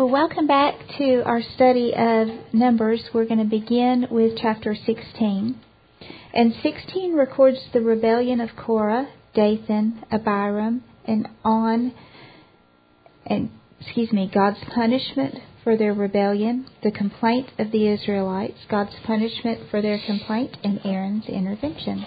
Well, welcome back to our study of Numbers. We're going to begin with chapter 16. And 16 records the rebellion of Korah, Dathan, Abiram, and On, God's punishment for their rebellion, the complaint of the Israelites, God's punishment for their complaint, and Aaron's intervention.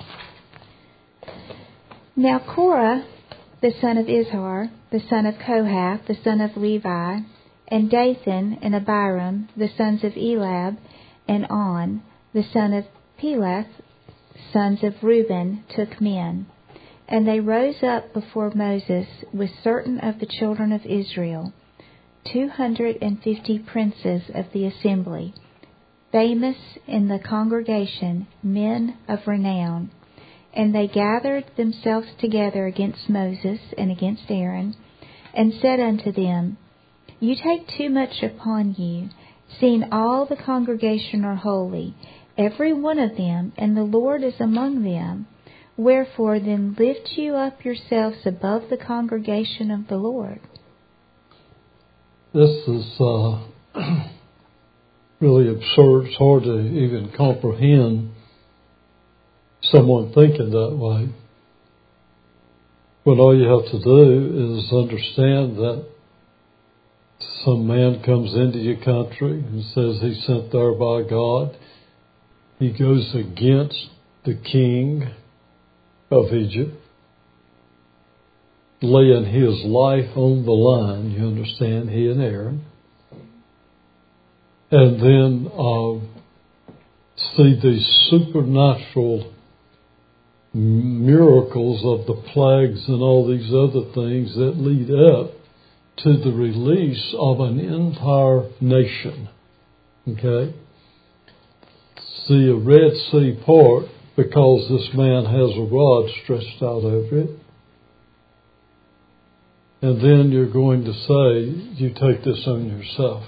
Now Korah, the son of Izhar, the son of Kohath, the son of Levi, and Dathan and Abiram, the sons of Elab, and On, the son of Peleth, sons of Reuben, took men. And they rose up before Moses with certain of the children of Israel, 250 princes of the assembly, famous in the congregation, men of renown. And they gathered themselves together against Moses and against Aaron, and said unto them, You take too much upon you, seeing all the congregation are holy, every one of them, and the Lord is among them. Wherefore then lift you up yourselves above the congregation of the Lord. This is really absurd. It's hard to even comprehend someone thinking that way. But all you have to do is understand that some man comes into your country and says he's sent there by God. He goes against the king of Egypt, laying his life on the line, you understand, he and Aaron. And then see these supernatural miracles of the plagues and all these other things that lead up to the release of an entire nation. Okay? See a Red Sea part because this man has a rod stretched out over it. And then you're going to say, you take this on yourself.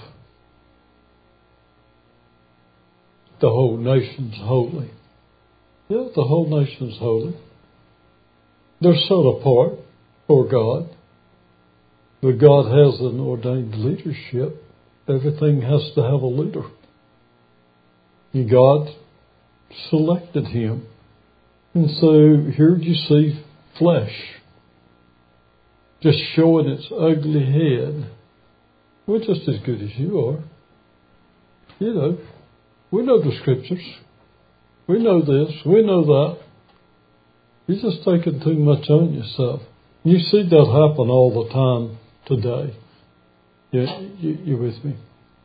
The whole nation's holy. Yeah, the whole nation's holy. They're set apart for God. But God has an ordained leadership. Everything has to have a leader. And God selected him. And so here you see flesh just showing its ugly head. We're just as good as you are. You know, we know the scriptures. We know this. We know that. You're just taking too much on yourself. You see that happen all the time today. You're with me?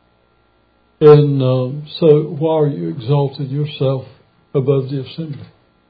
And so why are you exalting yourself above the assembly?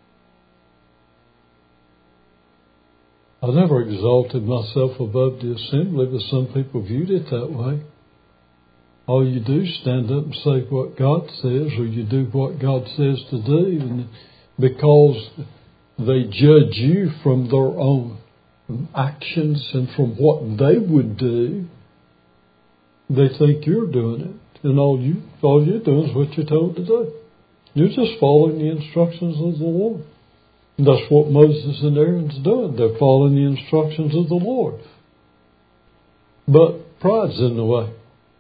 I never exalted myself above the assembly, but some people viewed it that way. All you do is stand up and say what God says, or you do what God says to do, and because they judge you from their own actions and from what they would do, they think you're doing it. And all you're doing is what you're told to do. You're just following the instructions of the Lord. And that's what Moses and Aaron's doing. They're following the instructions of the Lord. But pride's in the way.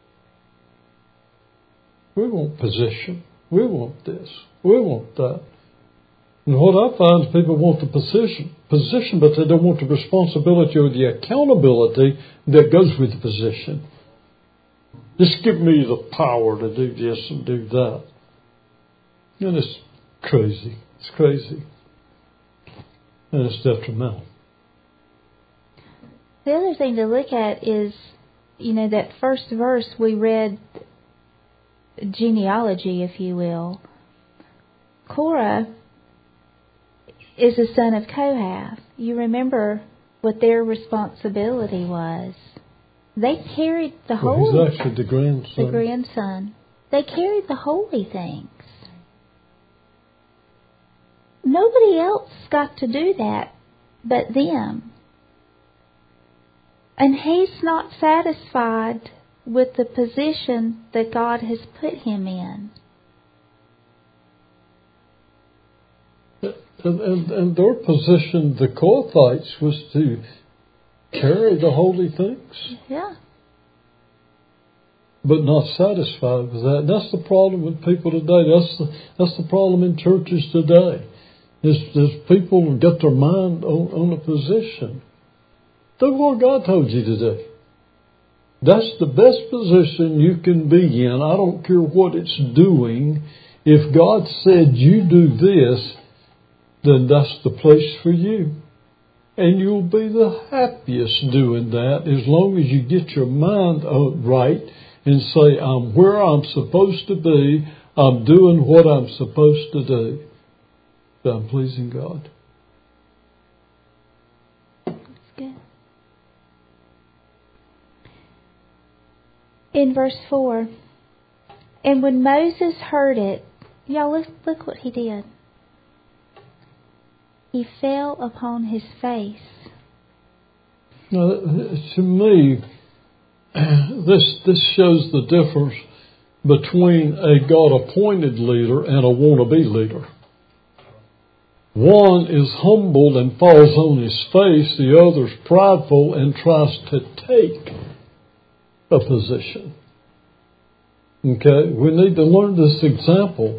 We want position. We want this. We want that. And what I find is people want the position, but they don't want the responsibility or the accountability that goes with the position. Just give me the power to do this and do that. And it's crazy. It's crazy. And it's detrimental. The other thing to look at is, that first verse we read, genealogy, if you will. Korah is a son of Kohath. You remember what their responsibility was. They carried the holy... He's actually the grandson. The grandson. They carried the holy things. Nobody else got to do that but them. And he's not satisfied with the position that God has put him in. And their position, the Kohathites, was to carry the holy things. Yeah. but not satisfied with that. That's the problem with people today. That's the problem in churches today. There's people who get their mind on a position. Do what God told you to do. That's the best position you can be in. I don't care what it's doing. If God said you do this, then that's the place for you. And you'll be the happiest doing that as long as you get your mind right and say, I'm where I'm supposed to be. I'm doing what I'm supposed to do. I'm pleasing God. That's good. In verse 4, and when Moses heard it, y'all look what he did. He fell upon his face. Now, to me, this shows the difference between a God-appointed leader and a wannabe leader. One is humbled and falls on his face. The other is prideful and tries to take a position. Okay, we need to learn this example.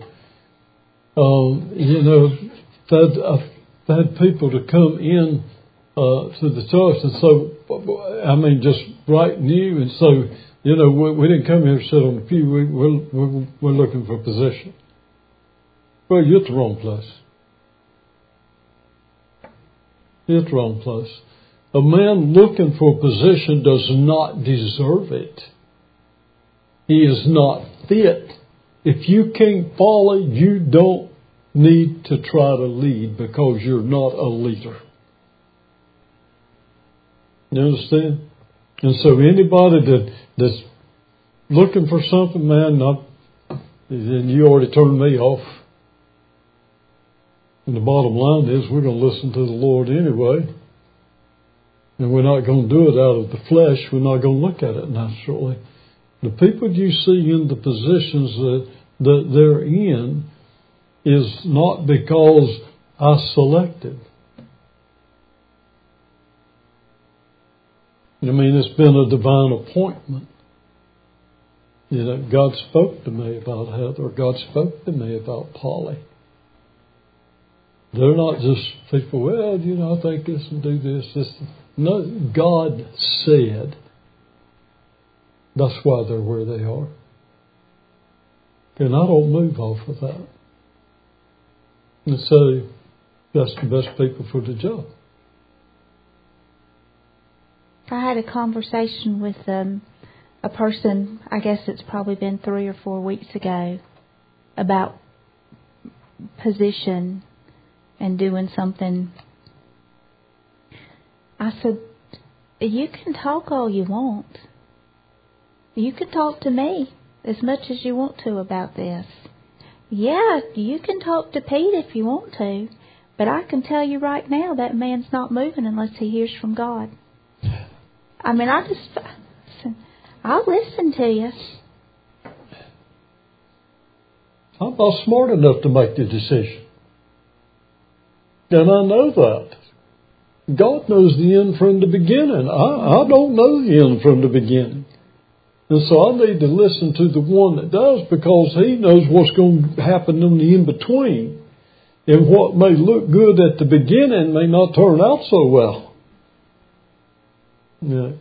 I've had people to come in to the church and so, just right new, and so, we didn't come here to sit on the pew. We're looking for a position. Well, you're at the wrong place. You're at the wrong place. A man looking for a position does not deserve it. He is not fit. If you can't follow, you don't need to try to lead because you're not a leader. You understand? And so anybody that's looking for something, man, then you already turned me off. And the bottom line is we're going to listen to the Lord anyway. And we're not going to do it out of the flesh. We're not going to look at it naturally. The people you see in the positions that they're in is not because I selected. It's been a divine appointment. God spoke to me about Heather. God spoke to me about Polly. They're not just people, I think this and do this. No, God said that's why they're where they are. And I don't move off of that. And so that's the best people for the job. I had a conversation with a person, I guess it's probably been 3 or 4 weeks ago, about position and doing something. I said, you can talk all you want. You can talk to me as much as you want to about this. Yeah, you can talk to Pete if you want to, but I can tell you right now that man's not moving unless he hears from God. I'll listen to you. I'm not smart enough to make the decision. And I know that. God knows the end from the beginning. I don't know the end from the beginning. And so I need to listen to the one that does, because he knows what's going to happen in the in-between. And what may look good at the beginning may not turn out so well. Yeah.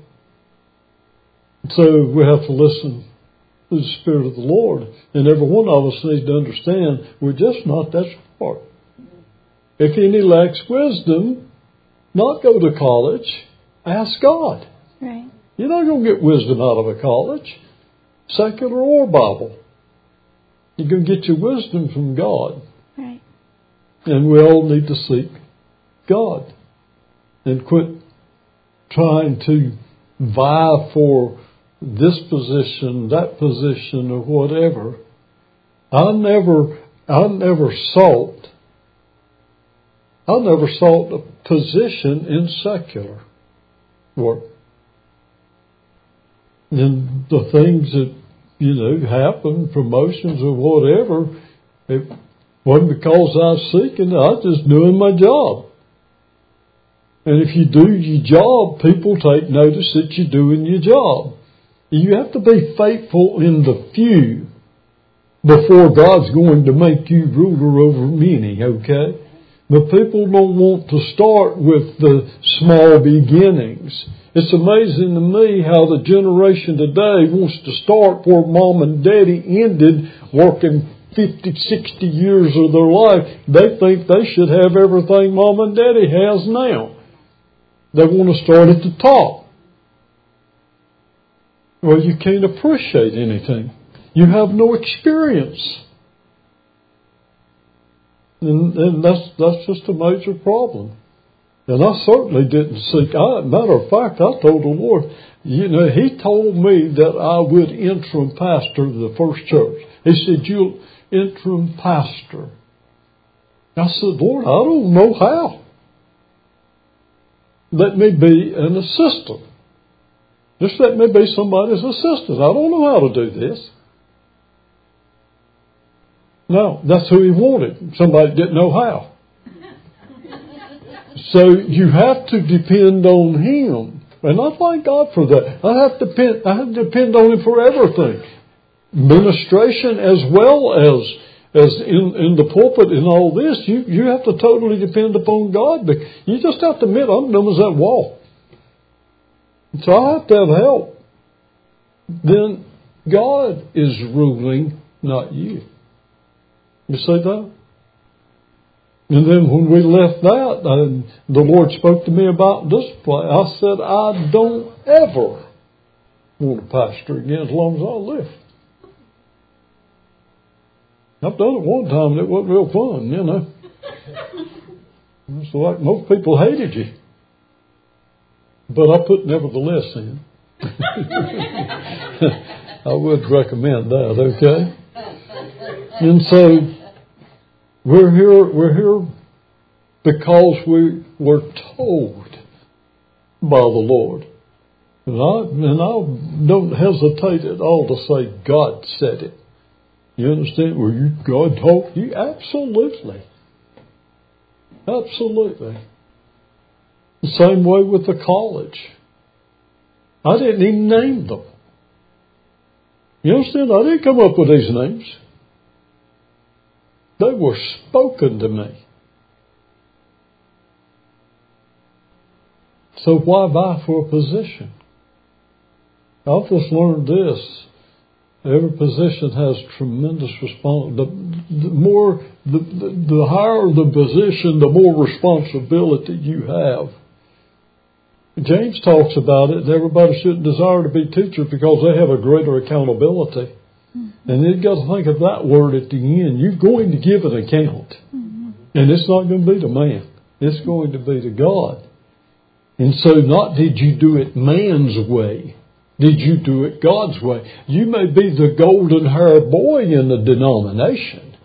So we have to listen to the Spirit of the Lord. And every one of us needs to understand we're just not that smart. If any lacks wisdom, not go to college, ask God. Right. You're not going to get wisdom out of a college, secular or Bible. You're going to get your wisdom from God. Right. And we all need to seek God and quit trying to vie for this position, that position, or whatever. I never sought a position in secular work. And the things that, happen, promotions or whatever, it wasn't because I was seeking it, I was just doing my job. And if you do your job, people take notice that you're doing your job. You have to be faithful in the few before God's going to make you ruler over many, okay? But people don't want to start with the small beginnings. It's amazing to me how the generation today wants to start where mom and daddy ended, working 50, 60 years of their life. They think they should have everything mom and daddy has now. They want to start at the top. Well, you can't appreciate anything. You have no experience. And that's just a major problem. And I certainly didn't seek. Matter of fact, I told the Lord, He told me that I would interim pastor the first church. He said, you'll interim pastor. I said, Lord, I don't know how. Let me be an assistant. Just let me be somebody's assistant. I don't know how to do this. No, that's who He wanted. Somebody that didn't know how. So you have to depend on Him. And I thank God for that. I have to depend on Him for everything. Ministration as well as in the pulpit and all this. You have to totally depend upon God. But you just have to admit, I'm dumb as that wall. So I have to have help. Then God is ruling, not you. You see that? And then when we left that, the Lord spoke to me about discipline. I said, I don't ever want to pastor again as long as I live. I've done it one time and it wasn't real fun, It's like most people hated you. But I put nevertheless in. I would recommend that, okay? And so we're here because we were told by the Lord. And I don't hesitate at all to say God said it. You understand? Well, God told you? Absolutely. Absolutely. The same way with the college. I didn't even name them. You understand? I didn't come up with these names. They were spoken to me. So why vie for a position? I've just learned this. Every position has tremendous responsibility. The higher the position, the more responsibility you have. James talks about it. Everybody should desire to be teachers because they have a greater accountability. Mm-hmm. And you've got to think of that word at the end. You're going to give an account. Mm-hmm. And it's not going to be to man. It's going to be to God. And so not did you do it man's way. Did you do it God's way? You may be the golden-haired boy in the denomination.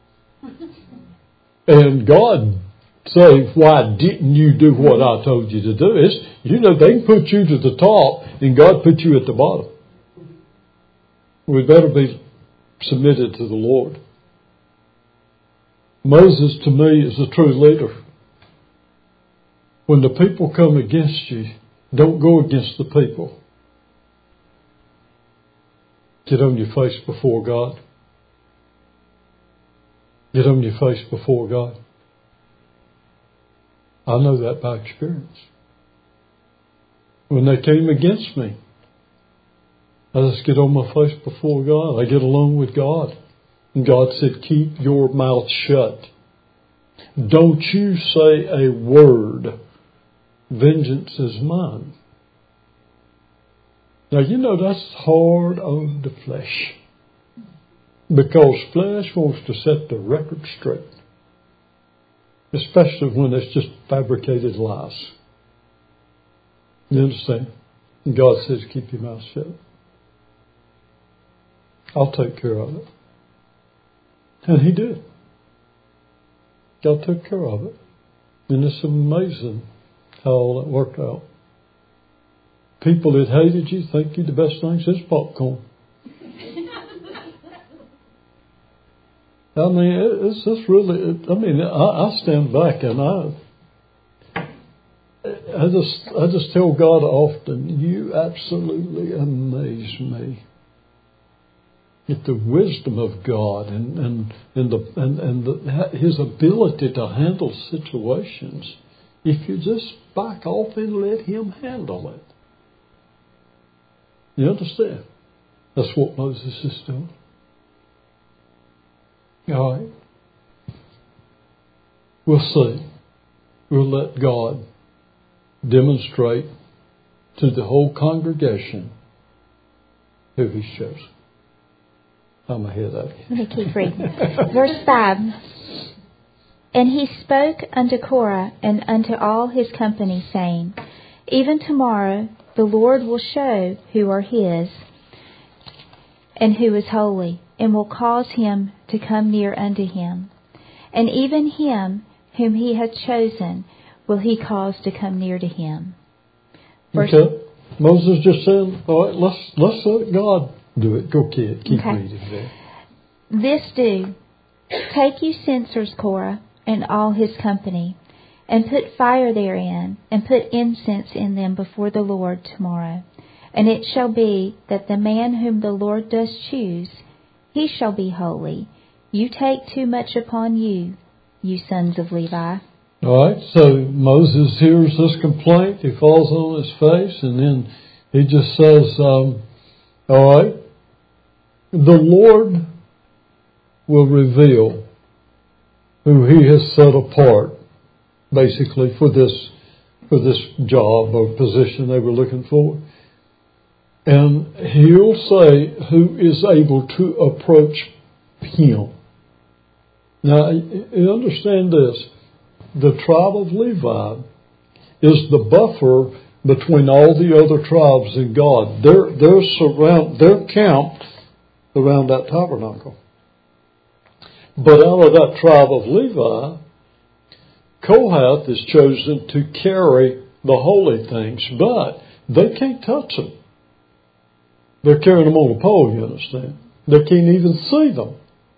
And God say, why didn't you do what I told you to do? They can put you to the top and God put you at the bottom. We better be submitted to the Lord. Moses, to me, is a true leader. When the people come against you, don't go against the people. Get on your face before God. Get on your face before God. I know that by experience. When they came against me, I just get on my face before God. I get alone with God. And God said, keep your mouth shut. Don't you say a word. Vengeance is mine. Now, that's hard on the flesh. Because flesh wants to set the record straight. Especially when it's just fabricated lies. You understand? And God says, keep your mouth shut. I'll take care of it. And He did. God took care of it. And it's amazing how all that worked out. People that hated you think you're the best thing since popcorn. I mean, it's just really, I stand back and I just tell God often, you absolutely amaze at the wisdom of God and His ability to handle situations if you just back off and let Him handle it. You understand? That's what Moses is doing. All right. We'll see. We'll let God demonstrate to the whole congregation who He's chosen. I'm ahead of you. Let me keep reading. Verse 5. And he spoke unto Korah and unto all his company, saying, Even tomorrow the Lord will show who are His, and who is holy, and will cause him to come near unto Him. And even him whom He hath chosen will He cause to come near to Him. Okay. Moses just said, all right, let's let God do it. Go, kid. Keep reading there. This do. Take you censers, Korah, and all his company, and put fire therein, and put incense in them before the Lord tomorrow. And it shall be that the man whom the Lord does choose, he shall be holy. You take too much upon you, you sons of Levi. All right, so Moses hears this complaint. He falls on his face, and then he just says, all right, the Lord will reveal who He has set apart, basically, for this job or position they were looking for. And He'll say who is able to approach Him. Now, you understand this. The tribe of Levi is the buffer between all the other tribes and God. They're camped around that tabernacle. But out of that tribe of Levi, Kohath is chosen to carry the holy things, but they can't touch them. They're carrying them on a pole, you understand. They can't even see them.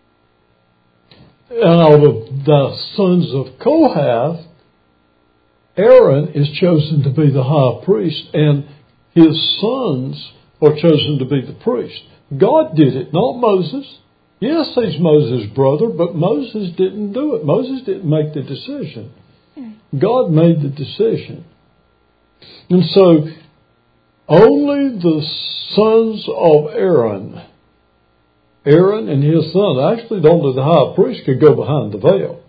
And out of the sons of Kohath, Aaron is chosen to be the high priest, and his sons are chosen to be the priest. God did it, not Moses. Yes, he's Moses' brother, but Moses didn't do it. Moses didn't make the decision. God made the decision. And so, only the sons of Aaron and his son, actually only the high priest could go behind the veil.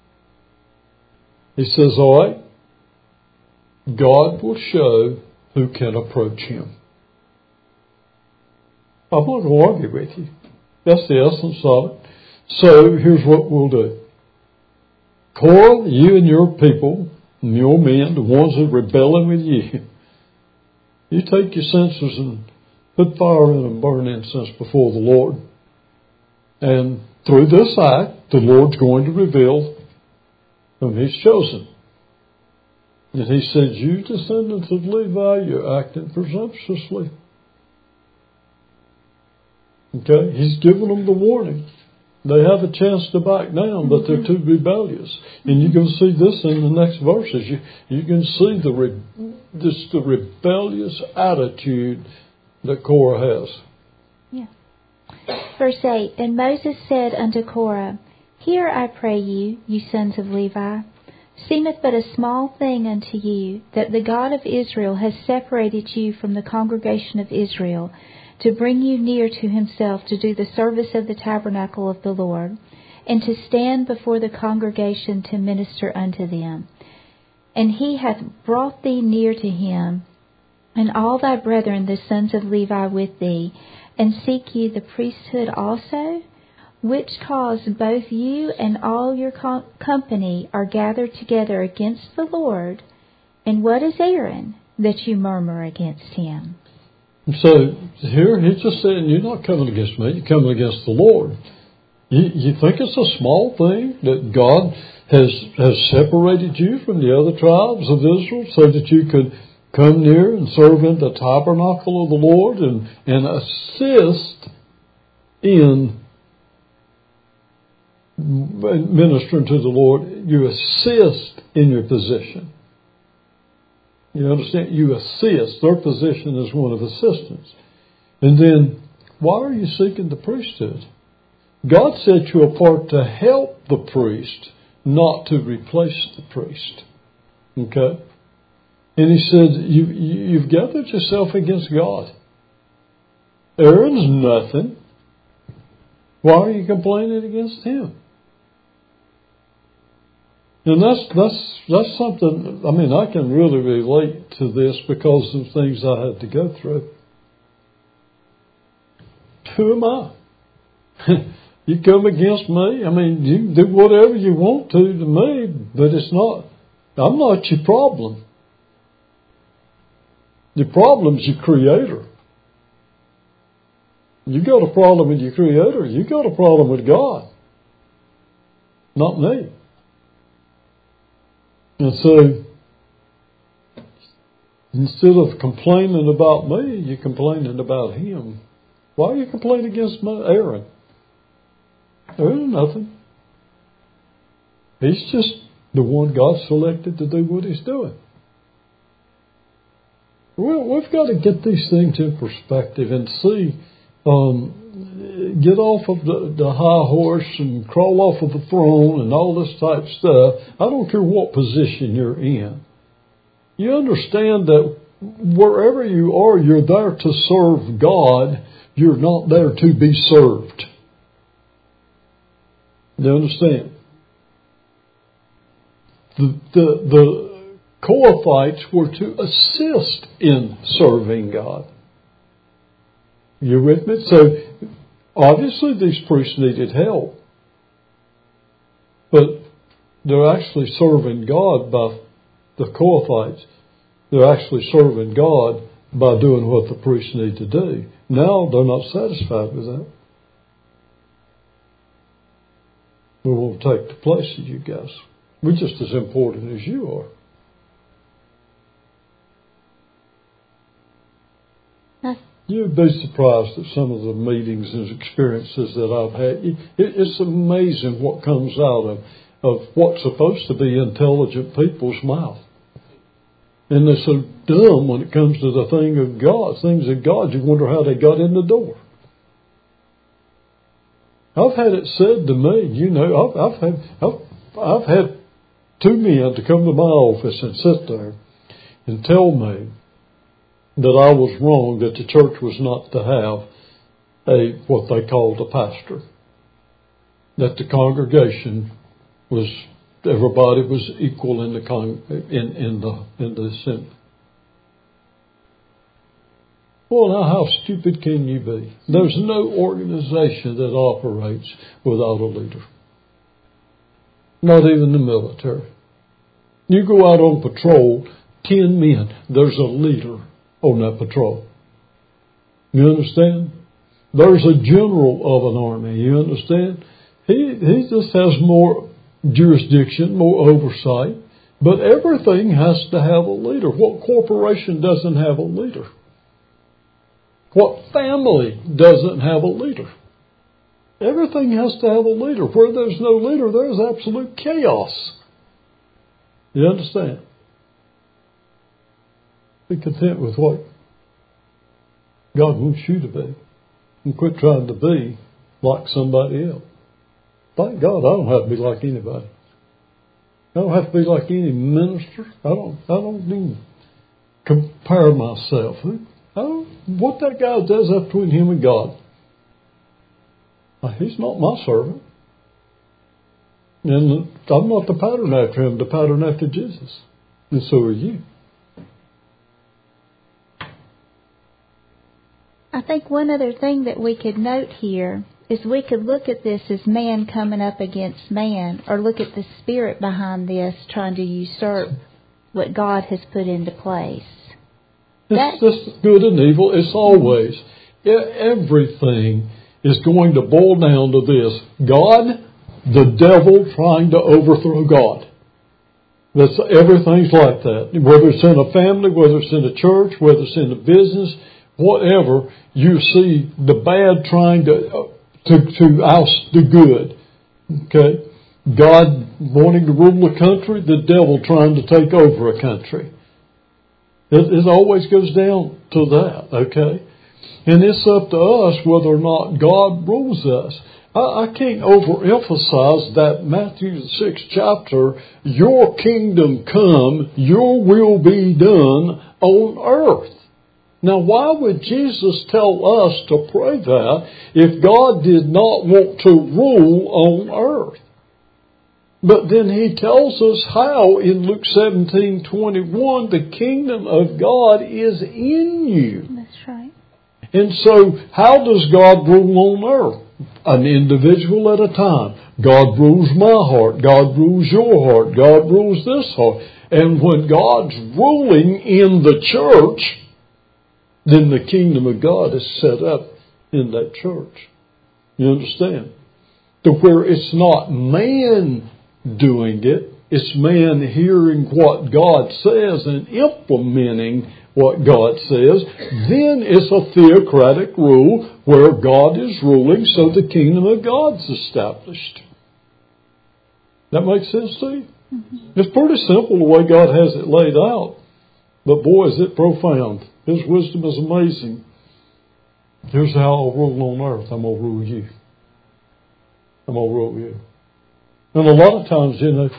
He says, all right, God will show who can approach Him. I'm not going to argue with you. That's the essence of it. So here's what we'll do. Korah, you and your people, and your men, the ones that are rebelling with you, you take your censers and put fire in and burn incense before the Lord. And through this act, the Lord's going to reveal whom He's chosen. And He said, you descendants of Levi, you're acting presumptuously. Okay? He's given them the warning. They have a chance to back down, but they're too rebellious. And you can see this in the next verses. You can see the rebellious attitude that Korah has. Yeah. Verse 8, And Moses said unto Korah, Hear, I pray you, you sons of Levi, seemeth but a small thing unto you, that the God of Israel has separated you from the congregation of Israel, to bring you near to Himself to do the service of the tabernacle of the Lord, and to stand before the congregation to minister unto them. And He hath brought thee near to Him, and all thy brethren the sons of Levi with thee, and seek ye the priesthood also, which cause both you and all your company are gathered together against the Lord. And what is Aaron, that you murmur against him? So here He's just saying, you're not coming against me, you're coming against the Lord. You think it's a small thing that God has separated you from the other tribes of Israel so that you could come near and serve in the tabernacle of the Lord and assist in ministering to the Lord. You assist in your position. You understand? You assist. Their position is one of assistance. And then why are you seeking the priesthood? God set you apart to help the priest, not to replace the priest. Okay? And he said, you've gathered yourself against God. Aaron's nothing. Why are you complaining against him? And that's something, I mean, I can really relate to this because of things I had to go through. Who am I? You come against me, I mean, you can do whatever you want to me, but I'm not your problem. Your problem's your Creator. You got a problem with your Creator, you got a problem with God. Not me. And so, instead of complaining about me, you're complaining about him. Why are you complaining against Aaron? Aaron's nothing. He's just the one God selected to do what he's doing. We've got to get these things in perspective and see, get off of the high horse and crawl off of the throne and all this type of stuff. I don't care what position you're in. You understand that wherever you are, you're there to serve God. You're not there to be served. You understand? The Kohathites were to assist in serving God. You with me? So, obviously these priests needed help. But they're actually serving God by the Kohathites. They're actually serving God by doing what the priests need to do. Now they're not satisfied with that. We won't take the place of you guys. We're just as important as you are. You'd be surprised at some of the meetings and experiences that I've had. It's amazing what comes out of what's supposed to be intelligent people's mouth. And they're so dumb when it comes to the things of God, you wonder how they got in the door. I've had it said to me, I've had two men to come to my office and sit there and tell me that I was wrong, that the church was not to have what they called a pastor. That the congregation everybody was equal in the assembly. Well, now how stupid can you be? There's no organization that operates without a leader. Not even the military. You go out on patrol, 10 men, there's a leader on that patrol. You understand? There's a general of an army. You understand? He just has more jurisdiction, more oversight. But everything has to have a leader. What corporation doesn't have a leader? What family doesn't have a leader? Everything has to have a leader. Where there's no leader, there's absolute chaos. You understand? Be content with what God wants you to be. And quit trying to be like somebody else. Thank God I don't have to be like anybody. I don't have to be like any minister. I don't even compare myself. What that guy does, that's between him and God. He's not my servant. And I'm not the pattern after him, the pattern after Jesus. And so are you. I think one other thing that we could note here is we could look at this as man coming up against man, or look at the spirit behind this trying to usurp what God has put into place. It's just good and evil. It's always. Everything is going to boil down to this. God, the devil trying to overthrow God. Everything's like that. Whether it's in a family, whether it's in a church, whether it's in a business, whatever, you see the bad trying to oust the good. Okay? God wanting to rule the country, the devil trying to take over a country. It always goes down to that, okay? And it's up to us whether or not God rules us. I can't overemphasize that Matthew the 6th chapter, your kingdom come, your will be done on earth. Now, why would Jesus tell us to pray that if God did not want to rule on earth? But then He tells us how in Luke 17:21 the kingdom of God is in you. That's right. And so, how does God rule on earth? An individual at a time. God rules my heart. God rules your heart. God rules this heart. And when God's ruling in the church, then the kingdom of God is set up in that church. You understand? To where it's not man doing it, it's man hearing what God says and implementing what God says. Then it's a theocratic rule where God is ruling, so the kingdom of God's established. That makes sense to you? Mm-hmm. It's pretty simple the way God has it laid out. But boy, is it profound. His wisdom is amazing. Here's how I'll rule on earth. I'm going to rule you. I'm going to rule you. And a lot of times, you know,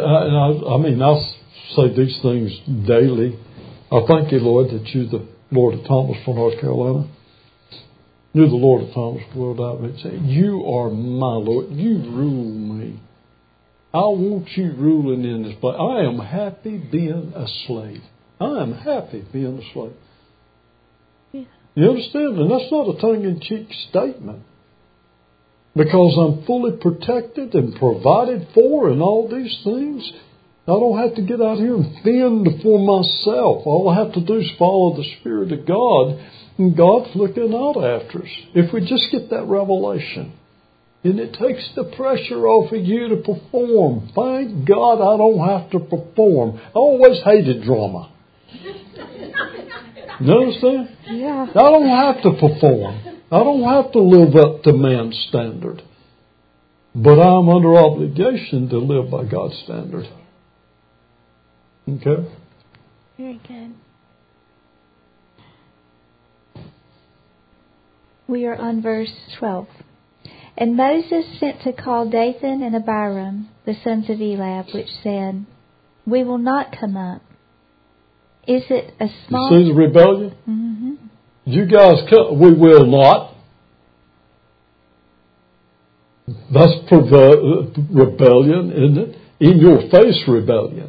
I say these things daily. I thank you, Lord, that you're the Lord of Thomas from North Carolina. You're the Lord of Thomas World Outreach. You are my Lord. You rule me. I want you ruling in this place. I am happy being a slave. I am happy being a slave. Yeah. You understand? And that's not a tongue-in-cheek statement. Because I'm fully protected and provided for and all these things. I don't have to get out here and fend for myself. All I have to do is follow the Spirit of God, and God's looking out after us. If we just get that revelation, and it takes the pressure off of you to perform. Thank God I don't have to perform. I always hated drama. You understand? Yeah. I don't have to perform. I don't have to live up to man's standard. But I'm under obligation to live by God's standard. Okay? Very good. We are on verse 12. And Moses sent to call Dathan and Abiram, the sons of Eliab, which said, We will not come up. Is it a small... You see the rebellion? Mm-hmm. You guys come, we will not. That's rebellion, isn't it? In your face rebellion.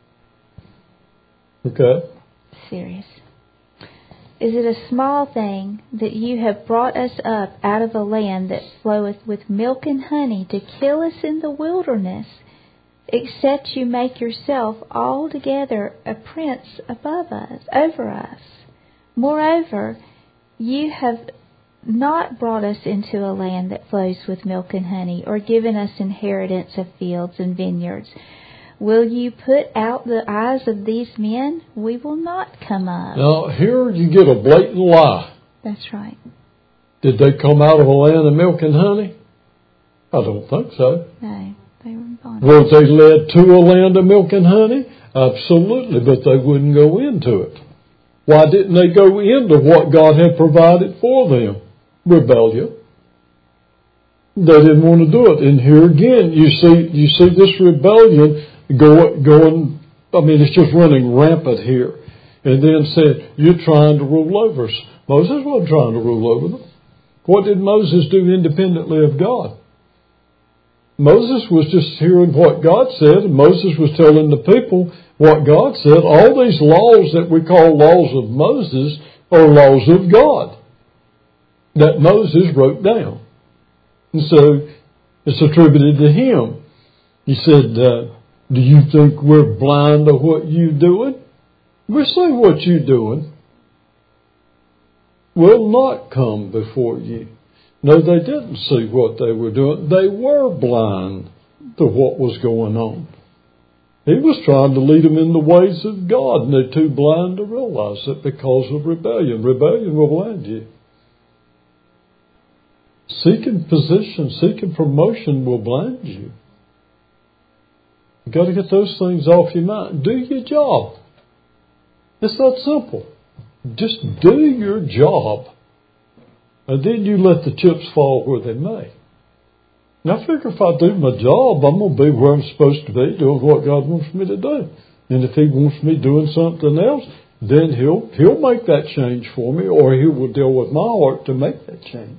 Okay? Serious. Is it a small thing that you have brought us up out of a land that floweth with milk and honey to kill us in the wilderness, except you make yourself altogether a prince above us, over us? Moreover, you have not brought us into a land that flows with milk and honey, or given us inheritance of fields and vineyards. Will you put out the eyes of these men? We will not come up. Now, here you get a blatant lie. That's right. Did they come out of a land of milk and honey? I don't think so. No, they were in bondage. Were they led to a land of milk and honey? Absolutely, but they wouldn't go into it. Why didn't they go into what God had provided for them? Rebellion. They didn't want to do it. And here again, you see this rebellion going, it's just running rampant here. And then said, you're trying to rule over us. Moses wasn't trying to rule over them. What did Moses do independently of God? Moses was just hearing what God said, and Moses was telling the people what God said. All these laws that we call laws of Moses are laws of God that Moses wrote down. And so it's attributed to him. He said, do you think we're blind to what you're doing? We see what you're doing. We'll not come before you. No, they didn't see what they were doing. They were blind to what was going on. He was trying to lead them in the ways of God, and they're too blind to realize it because of rebellion. Rebellion will blind you. Seeking position, seeking promotion will blind you. You've got to get those things off your mind. Do your job. It's that simple. Just do your job. And then you let the chips fall where they may. Now, I figure if I do my job, I'm going to be where I'm supposed to be, doing what God wants me to do. And if He wants me doing something else, then He'll make that change for me, or He will deal with my heart to make that change.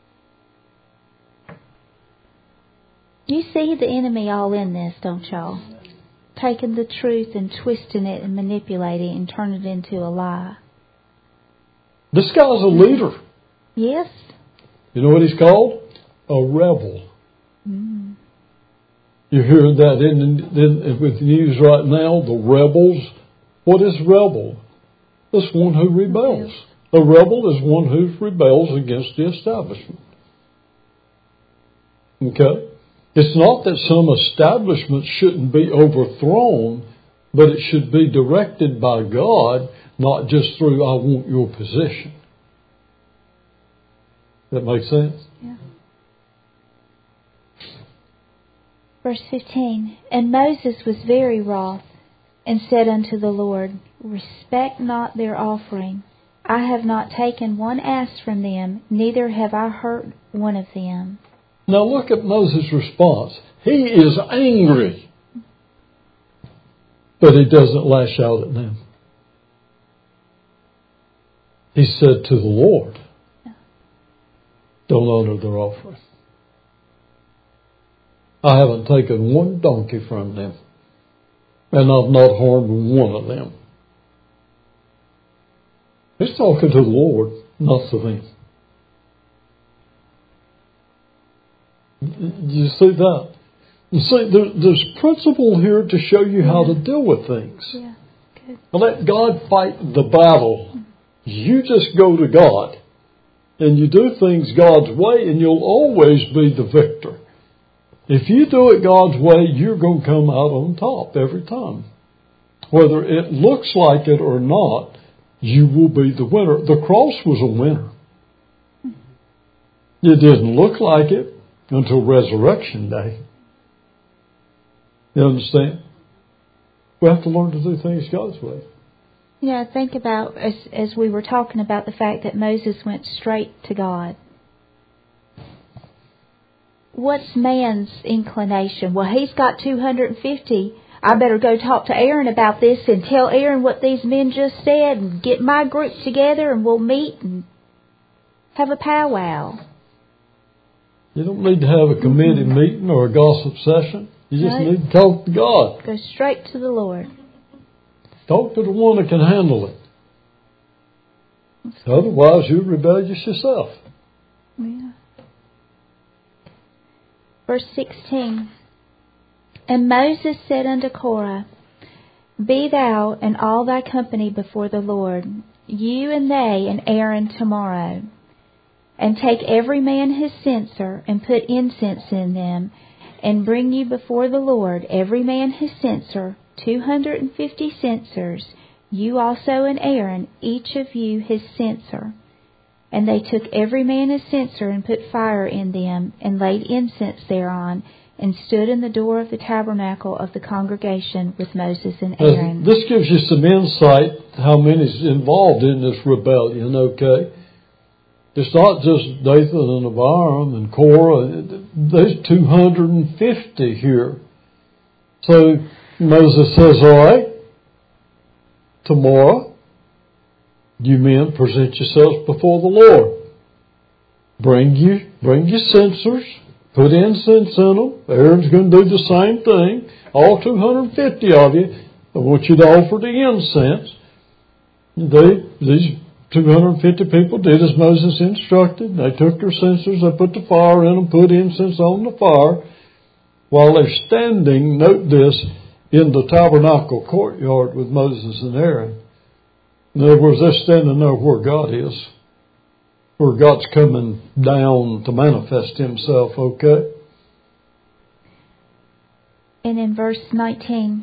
You see the enemy all in this, don't y'all? Taking the truth and twisting it and manipulating it and turning it into a lie. This guy's a leader. Yes. You know what he's called? A rebel. Mm. You hear that with the news right now, the rebels. What is rebel? It's one who rebels. A rebel is one who rebels against the establishment. Okay? It's not that some establishment shouldn't be overthrown, but it should be directed by God, not just through, I want your position. That makes sense? Yeah. Verse 15, And Moses was very wroth, and said unto the Lord, Respect not their offering. I have not taken one ass from them, neither have I hurt one of them. Now look at Moses' response. He is angry, but he doesn't lash out at them. He said to the Lord, Don't honor their offering. I haven't taken one donkey from them, and I've not harmed one of them. He's talking to the Lord, not to them. You see that? You see, there's principle here to show you how to deal with things. Yeah, good. Let God fight the battle. You just go to God, and you do things God's way, and you'll always be the victor. If you do it God's way, you're going to come out on top every time. Whether it looks like it or not, you will be the winner. The cross was a winner. It didn't look like it until Resurrection Day. You understand? We have to learn to do things God's way. Yeah, think about, as we were talking about the fact that Moses went straight to God. What's man's inclination? Well, he's got 250. I better go talk to Aaron about this and tell Aaron what these men just said and get my group together and we'll meet and have a powwow. You don't need to have a committee meeting or a gossip session. You just need to talk to God. Go straight to the Lord. Talk to the one that can handle it. Otherwise, you're rebellious yourself. Yeah. Verse 16. And Moses said unto Korah, Be thou and all thy company before the Lord, you and they and Aaron tomorrow. And take every man his censer, and put incense in them, and bring you before the Lord every man his censer, 250 censers, you also and Aaron, each of you his censer. And they took every man his censer, and put fire in them, and laid incense thereon, and stood in the door of the tabernacle of the congregation with Moses and Aaron. This gives you some insight how many's involved in this rebellion, okay? It's not just Dathan and Abiram and Korah. There's 250 here. So Moses says, all right, tomorrow, you men present yourselves before the Lord. Bring your censers, put incense in them. Aaron's going to do the same thing. All 250 of you, I want you to offer the incense. These 250 people did as Moses instructed. They took their censers, they put the fire in them, put incense on the fire. While they're standing, note this, in the tabernacle courtyard with Moses and Aaron. In other words, they're standing there where God is, where God's coming down to manifest Himself, okay? And in verse 19,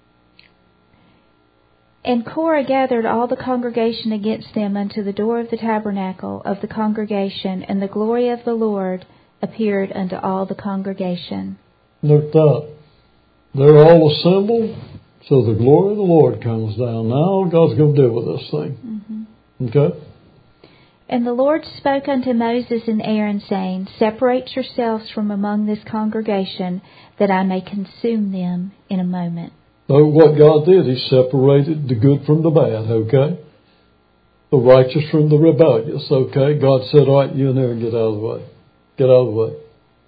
And Korah gathered all the congregation against them unto the door of the tabernacle of the congregation, and the glory of the Lord appeared unto all the congregation. Note that. They're all assembled, so the glory of the Lord comes down. Now God's going to deal with this thing. Mm-hmm. Okay? And the Lord spoke unto Moses and Aaron, saying, Separate yourselves from among this congregation, that I may consume them in a moment. So what God did, He separated the good from the bad, okay? The righteous from the rebellious, okay? God said, all right, you in there and get out of the way. Get out of the way.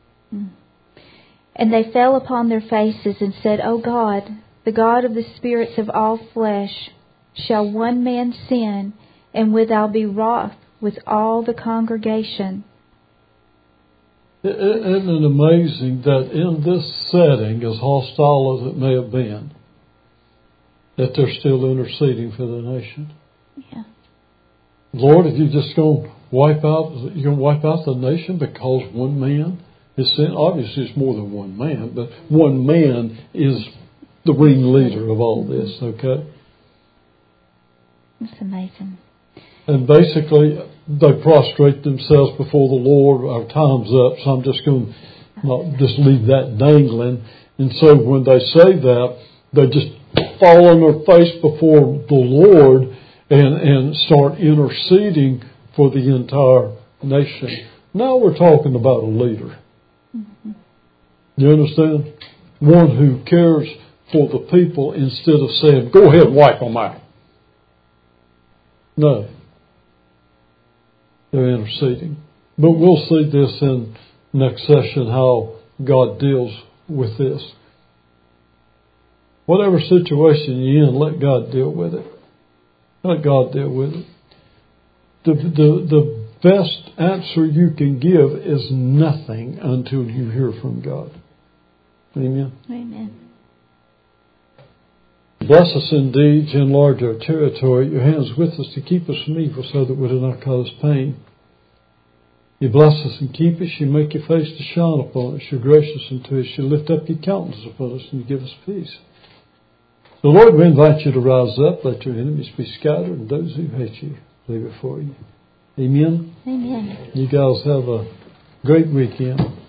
And they fell upon their faces and said, O God, the God of the spirits of all flesh, shall one man sin, and wilt thou be wroth with all the congregation? Isn't it amazing that in this setting, as hostile as it may have been, that they're still interceding for the nation? Yeah. Lord, if you're just going to wipe out the nation because one man is sin? Obviously, it's more than one man, but one man is the ringleader of all this, okay? It's amazing. And basically, they prostrate themselves before the Lord. Our time's up, so I'm just going to not just leave that dangling. And so when they say that, they just fall on their face before the Lord and start interceding for the entire nation. Now we're talking about a leader. Mm-hmm. You understand? One who cares for the people instead of saying, go ahead and wipe them out. No. They're interceding. But we'll see this in next session, how God deals with this. Whatever situation you're in, let God deal with it. Let God deal with it. The best answer you can give is nothing until you hear from God. Amen. Amen. Bless us indeed, enlarge our territory. Your hands with us to keep us from evil, so that we do not cause pain. You bless us and keep us. You make your face to shine upon us. You're gracious unto us. You lift up your countenance upon us, and you give us peace. So, Lord, we invite you to rise up. Let your enemies be scattered, and those who hate you leave it for you. Amen. Amen. You guys have a great weekend.